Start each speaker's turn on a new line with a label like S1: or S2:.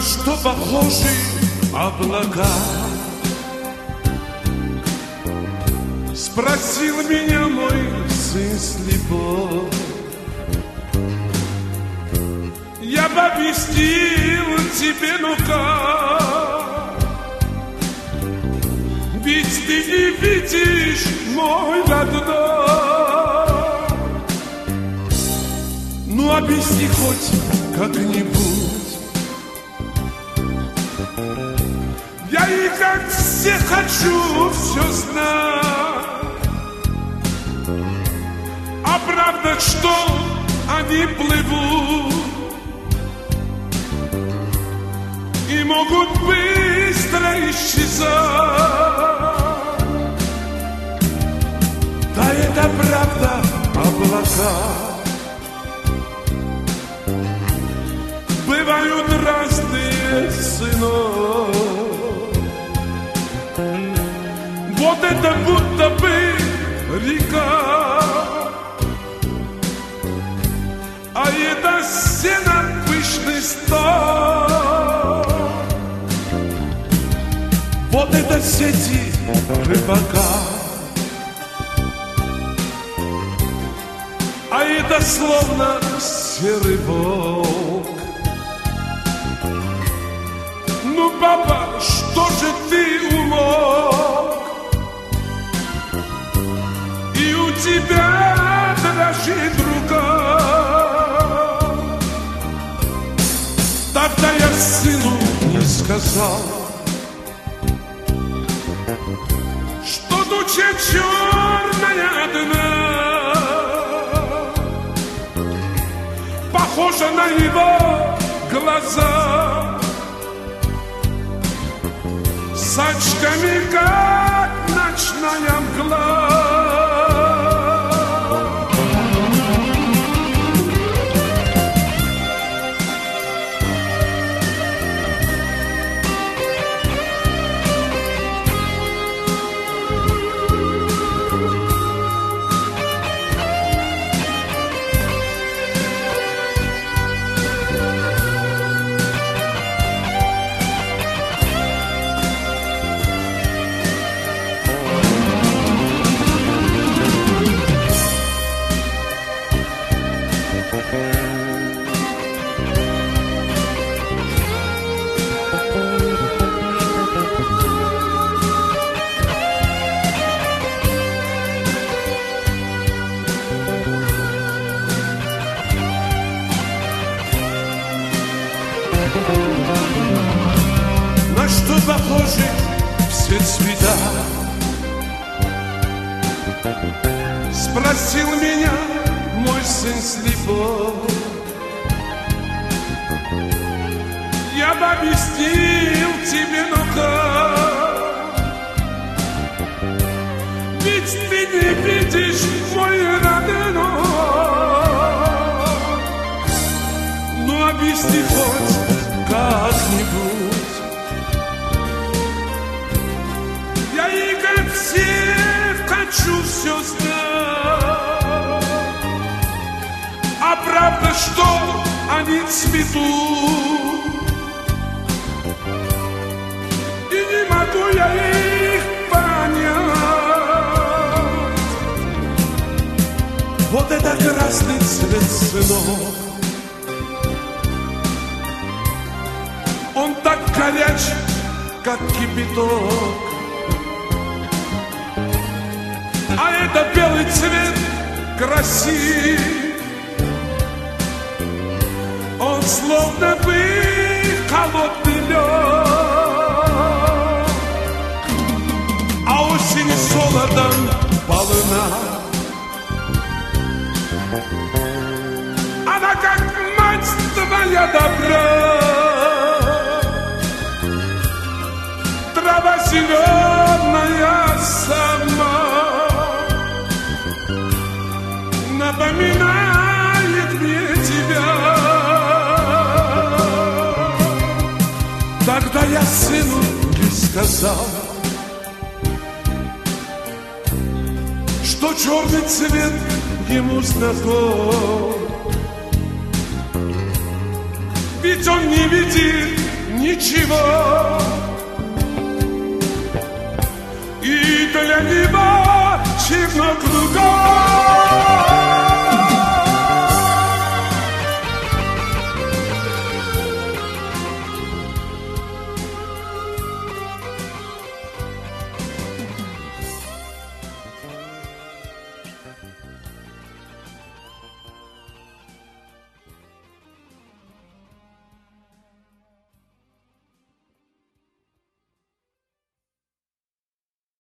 S1: что похожи облака? Спросил меня мой сын слепой. Я бы объяснил тебе, ну как, ведь ты не видишь, мой родной. Ну объясни хоть как-нибудь. Я и как все хочу все знать. А правда, что они плывут и могут быстро исчезать. Да, это правда, облака бывают разные ценой. Вот это будто бы река, а это сено пышный стан. Вот это сети рыбака, а это словно серый волк. Ну, папа, что же ты умолк? И у тебя дрожит рука. Тогда я сыну не сказал, что туча черная одна похожа на его глаза, с очками, как ночная мгла. На что похожи все цвета? Спросил меня мой сын слепой. Я бы объяснил тебе, ну как, ведь ты не видишь, мой родной. Ну объясни хоть как-нибудь. Я и как все хочу все знать. А правда, что они цветут, и не могу я их понять. Вот это красный цвет, сынок, он так горяч, как кипяток. А это белый цвет красив, он словно бы холодный лед. А осень солодом полна, она как мать твоя добра. Трава зеленая сама напоминает мне тебя. Тогда я сыну не сказал, что черный цвет ему знаком, ведь он не видит ничего. И для него